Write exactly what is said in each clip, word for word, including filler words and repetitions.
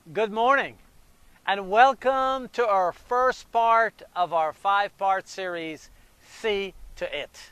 Good morning and welcome to our first part of our five-part series, See to It.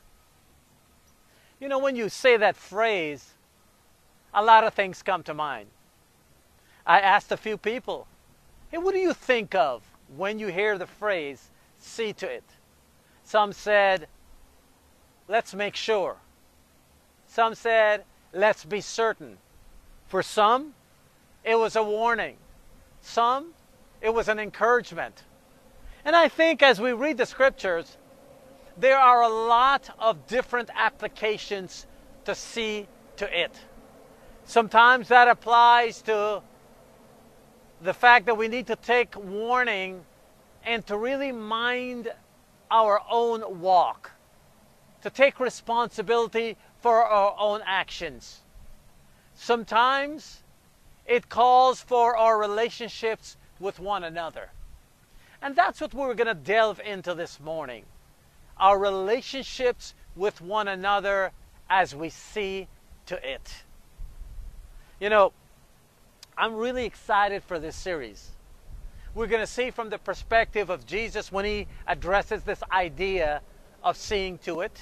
You know, when you say that phrase, a lot of things come to mind. I asked a few people, hey, what do you think of when you hear the phrase, see to it? Some said, let's make sure. Some said, let's be certain. For some, it was a warning. Some, it was an encouragement. And I think as we read the scriptures, there are a lot of different applications to see to it. Sometimes that applies to the fact that we need to take warning and to really mind our own walk, to take responsibility for our own actions. Sometimes it calls for our relationships with one another. And that's what we're going to delve into this morning. Our relationships with one another as we see to it. You know, I'm really excited for this series. We're going to see from the perspective of Jesus when he addresses this idea of seeing to it.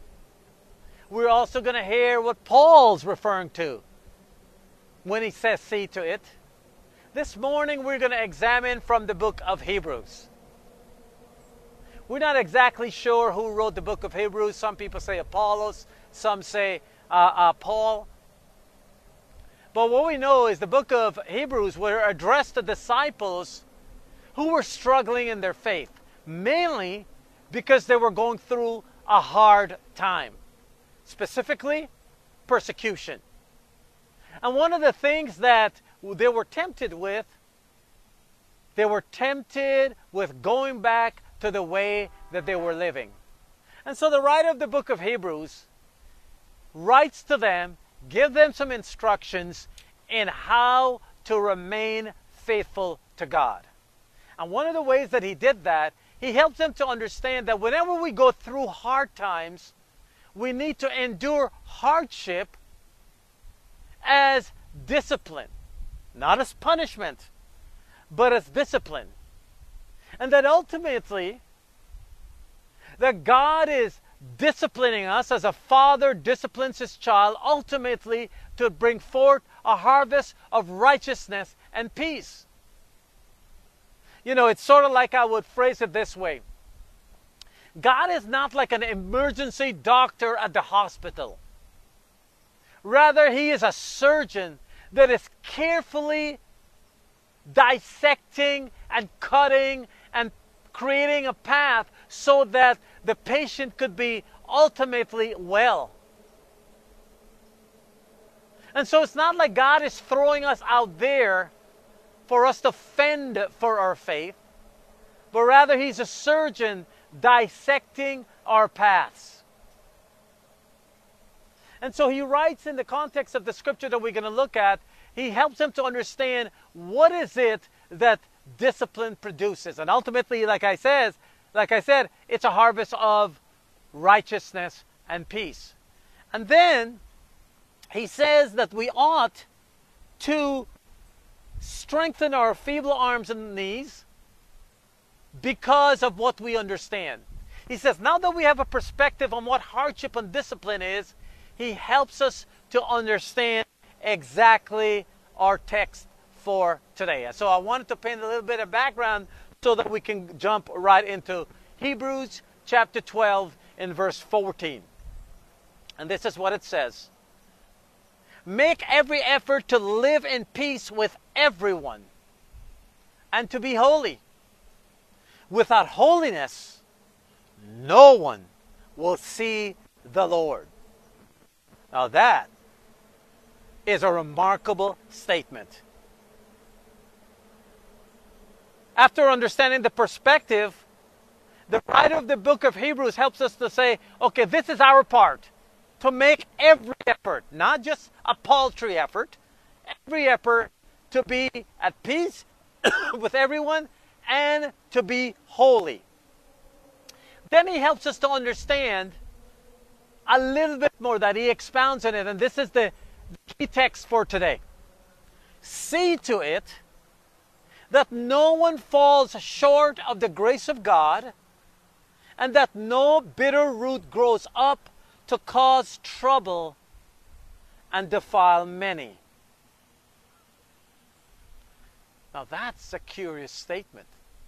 We're also going to hear what Paul's referring to when he says see to it. This morning we're going to examine from the book of Hebrews. We're not exactly sure who wrote the book of Hebrews. Some people say Apollos, some say uh, uh, Paul. But what we know is the book of Hebrews were addressed to disciples who were struggling in their faith, mainly because they were going through a hard time, specifically persecution. And one of the things that they were tempted with, they were tempted with going back to the way that they were living. And so the writer of the book of Hebrews writes to them, give them some instructions in how to remain faithful to God. And one of the ways that he did that, he helps them to understand that whenever we go through hard times, we need to endure hardship as discipline, not as punishment, but as discipline. And that ultimately, that God is disciplining us as a father disciplines his child, ultimately to bring forth a harvest of righteousness and peace. You know, it's sort of like I would phrase it this way. God is not like an emergency doctor at the hospital. Rather, he is a surgeon that is carefully dissecting and cutting and creating a path so that the patient could be ultimately well. And so it's not like God is throwing us out there for us to fend for our faith, but rather he's a surgeon dissecting our paths. And so he writes in the context of the scripture that we're going to look at, he helps them to understand what is it that discipline produces. And ultimately, like I says, like I said, it's a harvest of righteousness and peace. And then he says that we ought to strengthen our feeble arms and knees because of what we understand. He says, now that we have a perspective on what hardship and discipline is, he helps us to understand exactly our text for today. And so I wanted to paint a little bit of background so that we can jump right into Hebrews chapter twelve in verse fourteen. And this is what it says. Make every effort to live in peace with everyone and to be holy. Without holiness, no one will see the Lord. Now that is a remarkable statement. After understanding the perspective, the writer of the book of Hebrews helps us to say, okay, this is our part. To make every effort, not just a paltry effort, every effort to be at peace with everyone and to be holy. Then he helps us to understand a little bit more, that he expounds on it, and this is the key text for today. See to it that no one falls short of the grace of God, and that no bitter root grows up to cause trouble and defile many. Now that's a curious statement.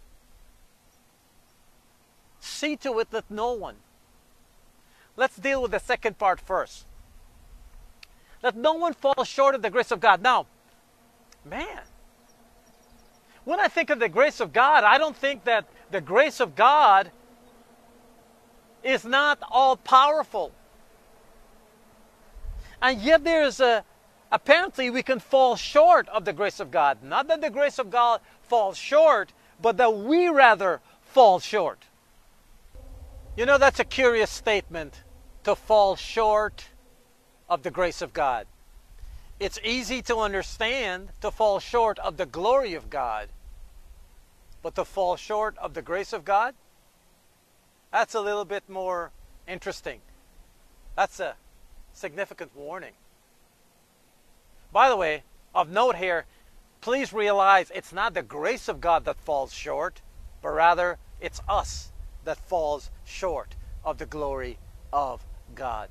See to it that no one. Let's deal with the second part first. That no one falls short of the grace of God. Now, man, when I think of the grace of God, I don't think that the grace of God is not all powerful. And yet there is a, apparently we can fall short of the grace of God. Not that the grace of God falls short, but that we rather fall short. You know, that's a curious statement, to fall short of the grace of God. It's easy to understand to fall short of the glory of God, but to fall short of the grace of God, that's a little bit more interesting. That's a significant warning. By the way, of note here, please realize it's not the grace of God that falls short, but rather it's us that falls short of the glory of God.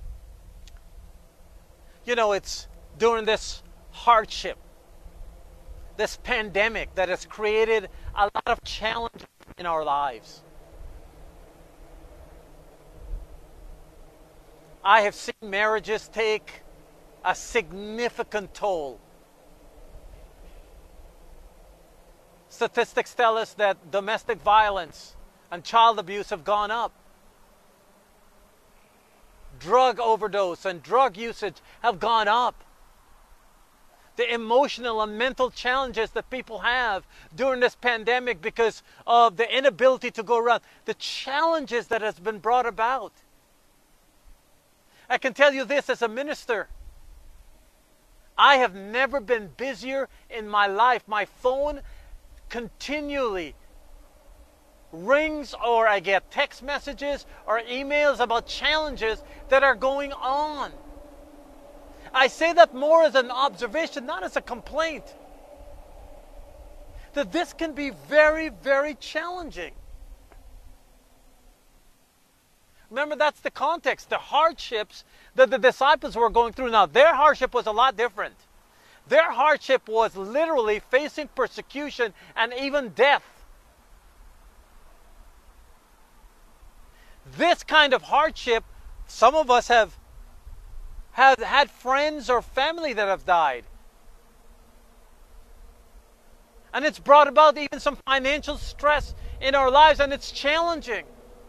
You know, it's during this hardship, this pandemic, that has created a lot of challenges in our lives. I have seen marriages take a significant toll. Statistics tell us that domestic violence and child abuse have gone up. Drug overdose and drug usage have gone up. The emotional and mental challenges that people have during this pandemic because of the inability to go around, the challenges that has been brought about. I can tell you this as a minister. I have never been busier in my life. My phone continually rings, or I get text messages or emails about challenges that are going on. I say that more as an observation, not as a complaint. That this can be very, very challenging. Remember, that's the context, the hardships that the disciples were going through. Now, their hardship was a lot different. Their hardship was literally facing persecution and even death. This kind of hardship, some of us have, have had friends or family that have died. And it's brought about even some financial stress in our lives, and it's challenging.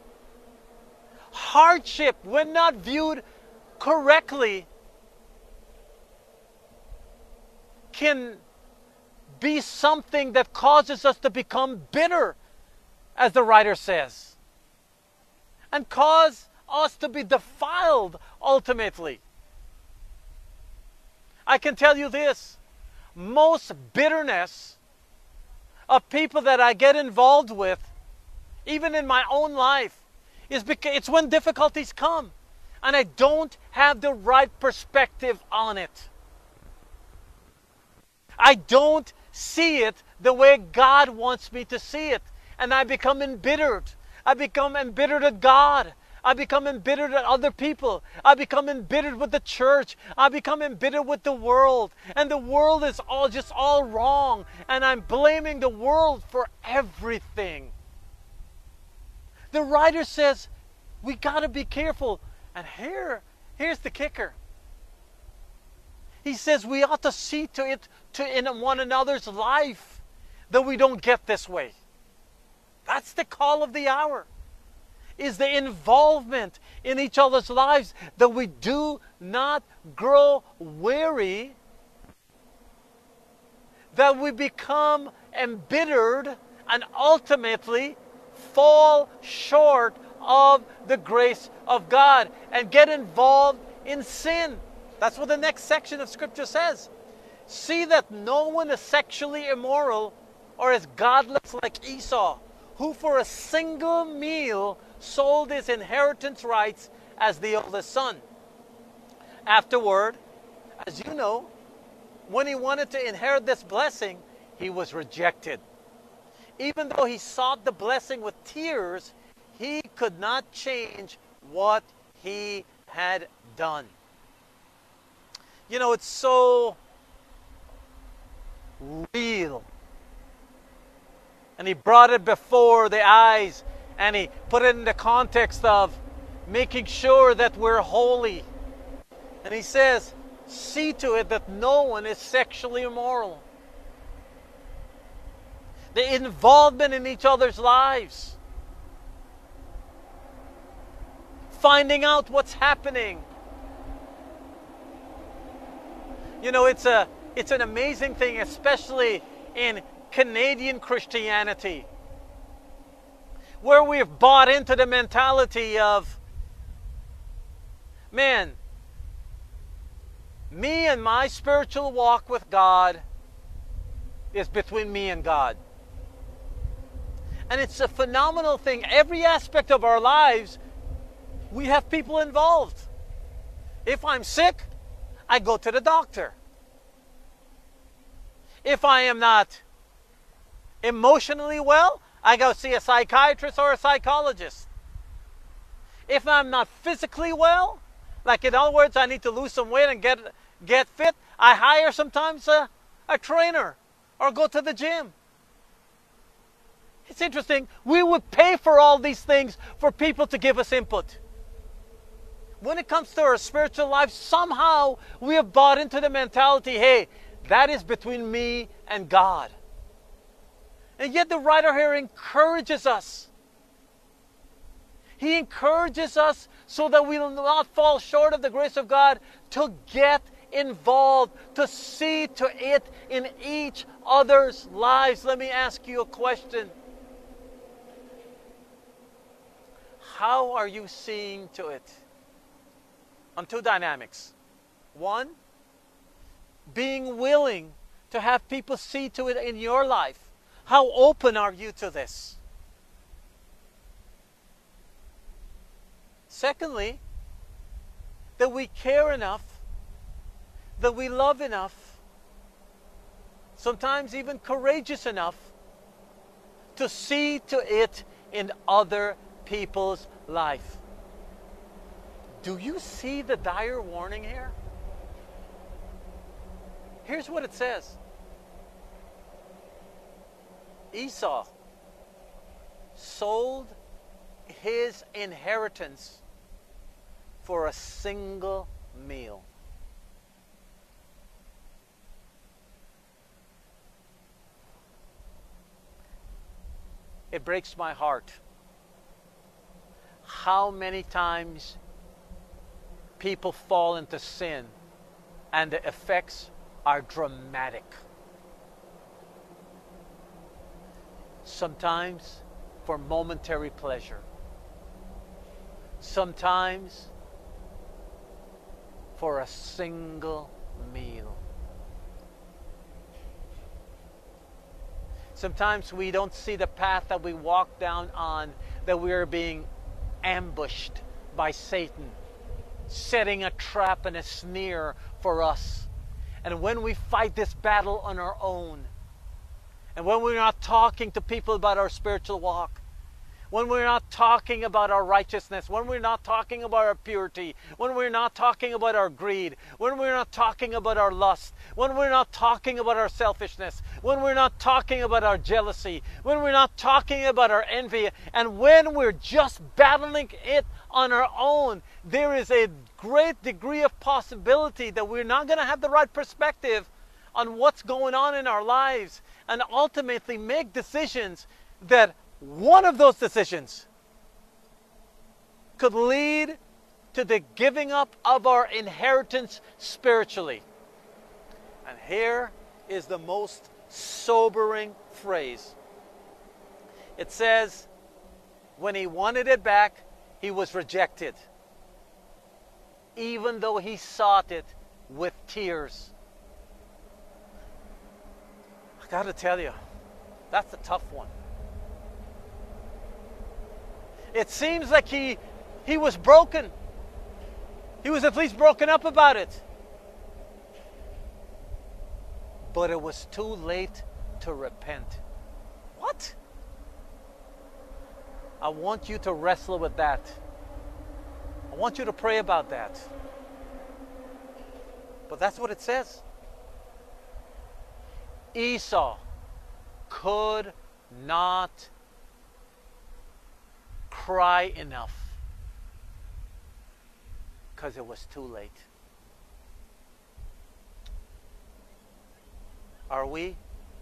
Hardship, when not viewed correctly, can be something that causes us to become bitter, as the writer says, and cause us to be defiled ultimately. I can tell you this, most bitterness of people that I get involved with, even in my own life, is because it's when difficulties come and I don't have the right perspective on it. I don't see it the way God wants me to see it, and I become embittered. I become embittered at God. I become embittered at other people. I become embittered with the church. I become embittered with the world. And the world is all just all wrong. And I'm blaming the world for everything. The writer says, we got to be careful. And here, here's the kicker. He says we ought to see to it to in one another's life that we don't get this way. That's the call of the hour. Is the involvement in each other's lives, that we do not grow weary, that we become embittered and ultimately fall short of the grace of God and get involved in sin. That's what the next section of Scripture says. See that no one is sexually immoral or is godless like Esau, who for a single meal sold his inheritance rights as the oldest son. Afterward, as you know, when he wanted to inherit this blessing, he was rejected. Even though he sought the blessing with tears, he could not change what he had done. You know, it's so real. And he brought it before the eyes, and he put it in the context of making sure that we're holy. And he says, see to it that no one is sexually immoral. The involvement in each other's lives. Finding out what's happening. You know, it's a it's an amazing thing, especially in Canadian Christianity, where we've bought into the mentality of, man, me and my spiritual walk with God is between me and God. And it's a phenomenal thing. Every aspect of our lives, we have people involved. If I'm sick, I go to the doctor. If I am not emotionally well, I go see a psychiatrist or a psychologist. If I'm not physically well, like in other words, I need to lose some weight and get get fit, I hire sometimes a, a trainer or go to the gym. It's interesting. We would pay for all these things for people to give us input. When it comes to our spiritual life, somehow we have bought into the mentality, hey, that is between me and God. And yet the writer here encourages us. He encourages us so that we will not fall short of the grace of God, to get involved, to see to it in each other's lives. Let me ask you a question. How are you seeing to it? On two dynamics. One, being willing to have people see to it in your life. How open are you to this? Secondly, that we care enough, that we love enough, sometimes even courageous enough, to see to it in other people's life. Do you see the dire warning here? Here's what it says. Esau sold his inheritance for a single meal. It breaks my heart how many times people fall into sin and the effects are dramatic. Sometimes for momentary pleasure. Sometimes for a single meal. Sometimes we don't see the path that we walk down on, that we are being ambushed by Satan, setting a trap and a snare for us. And when we fight this battle on our own, and when we're not talking to people about our spiritual walk, when we're not talking about our righteousness, when we're not talking about our purity, when we're not talking about our greed, when we're not talking about our lust, when we're not talking about our selfishness, when we're not talking about our jealousy, when we're not talking about our envy, and when we're just battling it on our own, there is a great degree of possibility that we're not going to have the right perspective on what's going on in our lives, and ultimately make decisions that one of those decisions could lead to the giving up of our inheritance spiritually. And here is the most sobering phrase. It says, when he wanted it back, he was rejected, even though he sought it with tears. I got to tell you, that's a tough one. It seems like he, he was broken. He was at least broken up about it. But it was too late to repent. What? I want you to wrestle with that. I want you to pray about that. But that's what it says. Esau could not cry enough because it was too late. Are we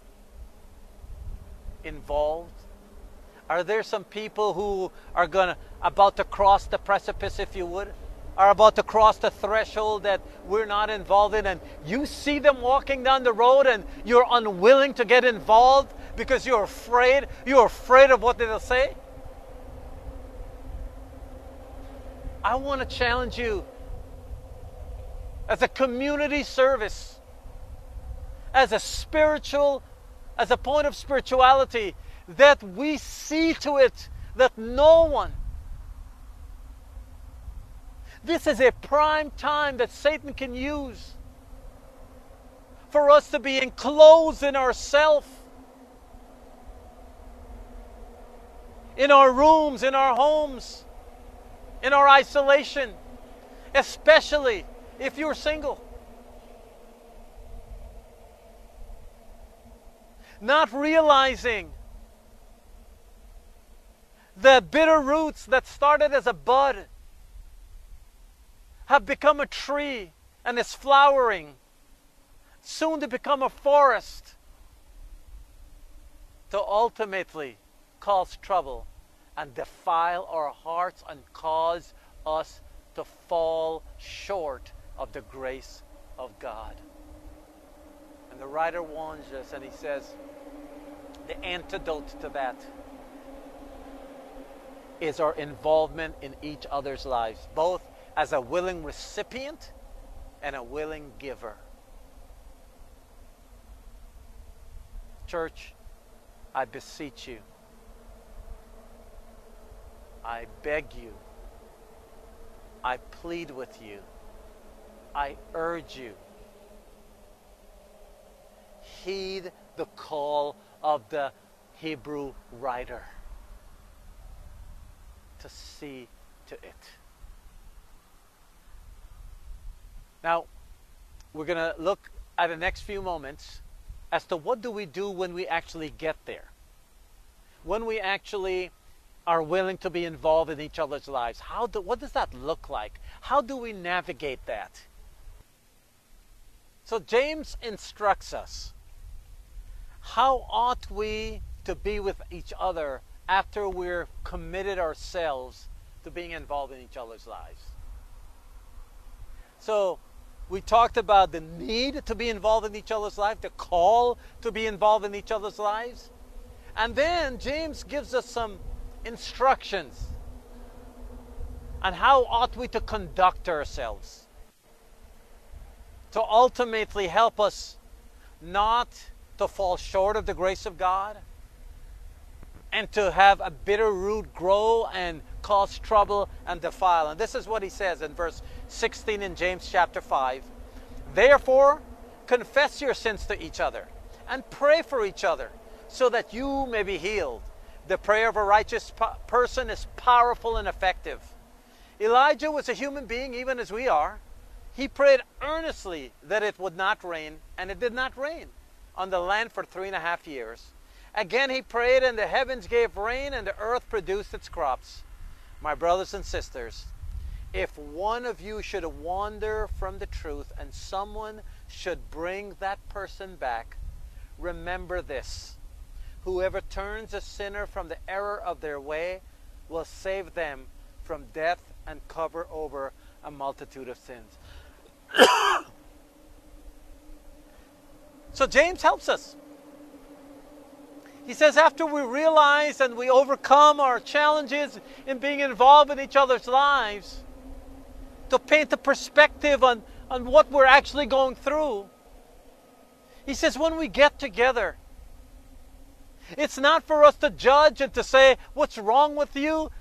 involved? Are there some people who are gonna about to cross the precipice, if you would, are about to cross the threshold that we're not involved in, and you see them walking down the road and you're unwilling to get involved because you're afraid, you're afraid of what they'll say? I want to challenge you as a community service, as a spiritual, as a point of spirituality, that we see to it that no one, this is a prime time that Satan can use for us to be enclosed in ourselves, in our rooms, in our homes, in our isolation, especially if you're single. Not realizing the bitter roots that started as a bud have become a tree and is flowering, soon to become a forest, to ultimately cause trouble and defile our hearts and cause us to fall short of the grace of God. And the writer warns us, and he says, the antidote to that is our involvement in each other's lives, both as a willing recipient and a willing giver. Church, I beseech you, I beg you, I plead with you, I urge you, heed the call of the Hebrew writer to see to it. Now, we're going to look at the next few moments as to what do we do when we actually get there. When we actually are willing to be involved in each other's lives. How do, what does that look like? How do we navigate that? So James instructs us. How ought we to be with each other after we're committed ourselves to being involved in each other's lives? So we talked about the need to be involved in each other's life, the call to be involved in each other's lives. And then James gives us some instructions on how ought we to conduct ourselves to ultimately help us not to fall short of the grace of God and to have a bitter root grow and cause trouble and defile. And this is what he says in verse sixteen in James chapter five. Therefore, confess your sins to each other and pray for each other so that you may be healed. The prayer of a righteous person is powerful and effective. Elijah was a human being even as we are. He prayed earnestly that it would not rain, and it did not rain on the land for three and a half years. Again he prayed, and the heavens gave rain, and the earth produced its crops. My brothers and sisters, if one of you should wander from the truth, and someone should bring that person back, remember this. Whoever turns a sinner from the error of their way will save them from death and cover over a multitude of sins. So James helps us. He says after we realize and we overcome our challenges in being involved in each other's lives, to paint a perspective on, on what we're actually going through, he says when we get together, it's not for us to judge and to say, what's wrong with you?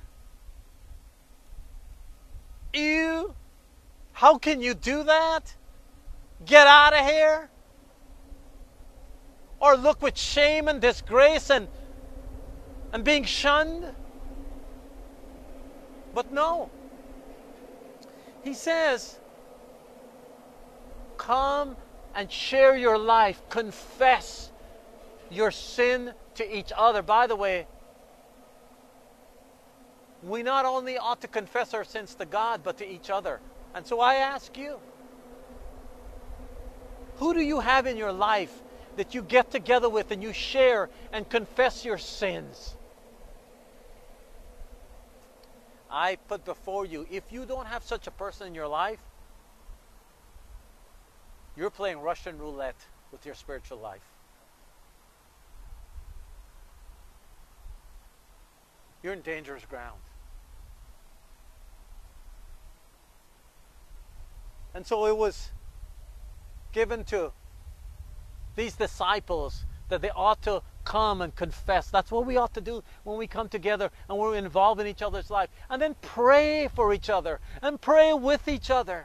You? How can you do that? Get out of here. or look with shame and disgrace and, and being shunned. But no. He says, come and share your life. Confess your sin to each other. By the way, we not only ought to confess our sins to God, but to each other. And so I ask you, who do you have in your life that you get together with and you share and confess your sins? I put before you, if you don't have such a person in your life, you're playing Russian roulette with your spiritual life. You're in dangerous ground. And so it was given to these disciples that they ought to come and confess. That's what we ought to do when we come together and we're involved in each other's life. And then pray for each other and pray with each other.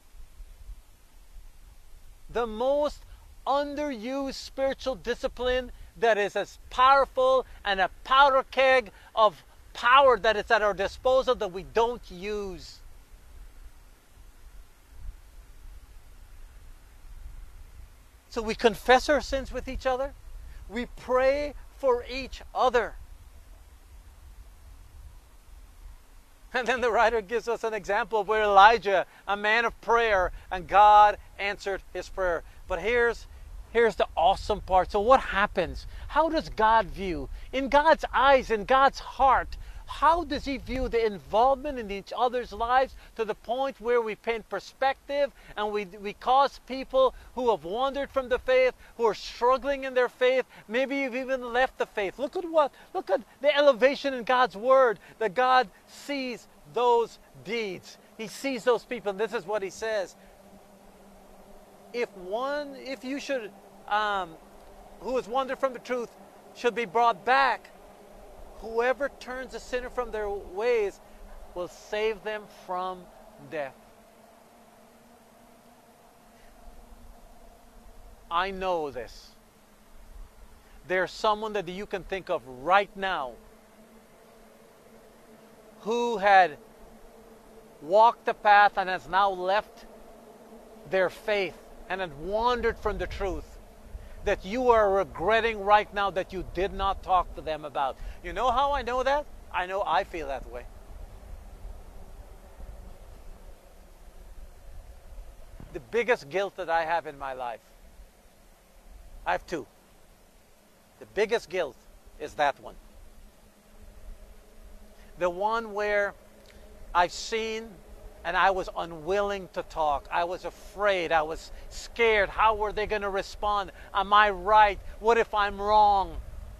The most underused spiritual discipline that is as powerful and a powder keg of power that is at our disposal that we don't use. So we confess our sins with each other. We pray for each other. And then the writer gives us an example of where Elijah, a man of prayer, and God answered his prayer. But here's, here's the awesome part. So what happens? How does God view? In God's eyes, in God's heart, how does he view the involvement in each other's lives to the point where we paint perspective and we, we cause people who have wandered from the faith, who are struggling in their faith, maybe you've even left the faith. Look at what, look at the elevation in God's word, that God sees those deeds. He sees those people, and this is what he says. If one, if you should, um, who has wandered from the truth, should be brought back, whoever turns a sinner from their ways will save them from death. I know this. There's someone that you can think of right now who had walked the path and has now left their faith and had wandered from the truth, that you are regretting right now that you did not talk to them about. You know how I know that? I know I feel that way. The biggest guilt that I have in my life, I have two. The biggest guilt is that one. The one where I've seen and I was unwilling to talk. I was afraid. I was scared. How were they going to respond? Am I right? What if I'm wrong?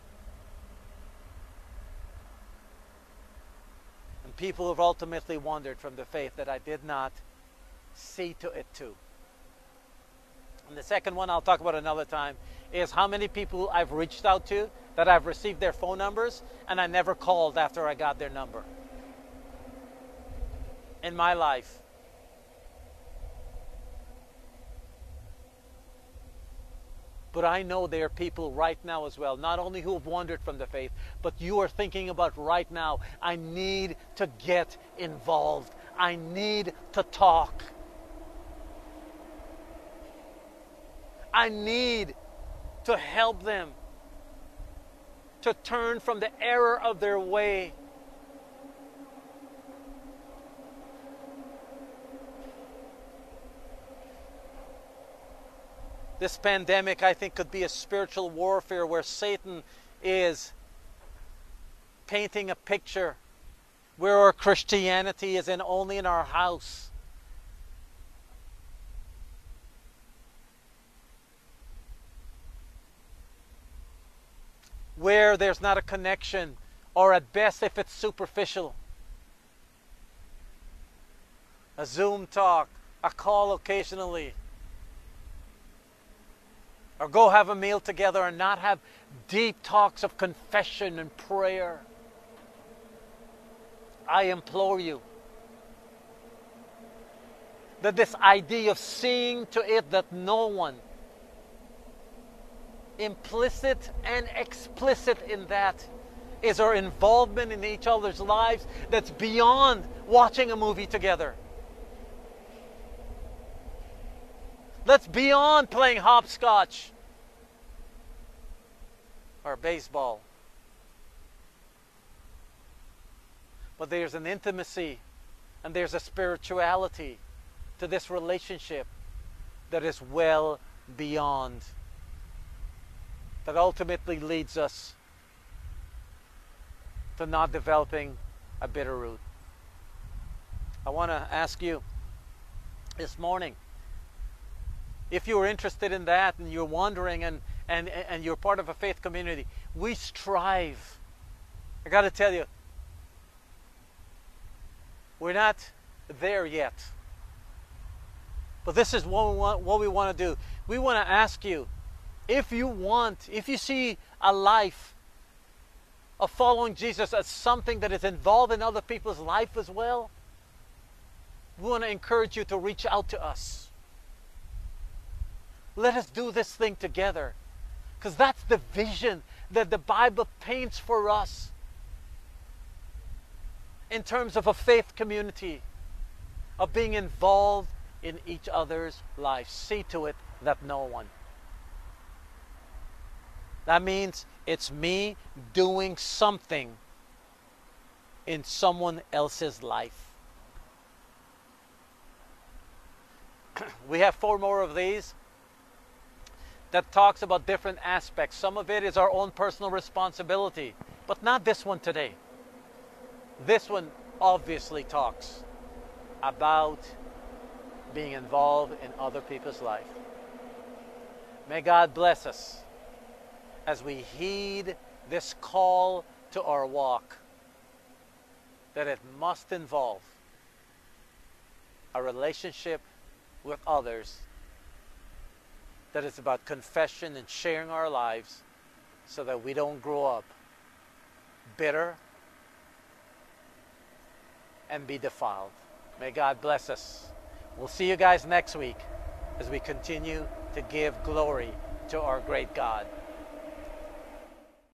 And people have ultimately wandered from the faith that I did not see to it too. And the second one I'll talk about another time is how many people I've reached out to that I've received their phone numbers and I never called after I got their number. In my life. But I know there are people right now as well, not only who have wandered from the faith, but you are thinking about right now, I need to get involved. I need to talk. I need to help them to turn from the error of their way. This pandemic, I think, could be a spiritual warfare where Satan is painting a picture where our Christianity is in only in our house. Where there's not a connection, or at best if it's superficial. A Zoom talk, a call occasionally. Or go have a meal together and not have deep talks of confession and prayer. I implore you that this idea of seeing to it that no one implicit and explicit in that is our involvement in each other's lives that's beyond watching a movie together. That's beyond playing hopscotch or baseball. But there's an intimacy and there's a spirituality to this relationship that is well beyond, that ultimately leads us to not developing a bitter root. I want to ask you this morning, if you're interested in that and you're wondering and, and, and you're part of a faith community, we strive. I got to tell you, we're not there yet. But this is what we want, what we want to do. We want to ask you, if you want, if you see a life of following Jesus as something that is involved in other people's life as well, we want to encourage you to reach out to us. Let us do this thing together, because that's the vision that the Bible paints for us in terms of a faith community, of being involved in each other's lives. See to it that no one. That means it's me doing something in someone else's life. We have four more of these that talks about different aspects. Some of it is our own personal responsibility, but not this one today. This one obviously talks about being involved in other people's life. May God bless us as we heed this call to our walk, that it must involve a relationship with others, that is about confession and sharing our lives so that we don't grow up bitter and be defiled. May God bless us. We'll see you guys next week as we continue to give glory to our great God.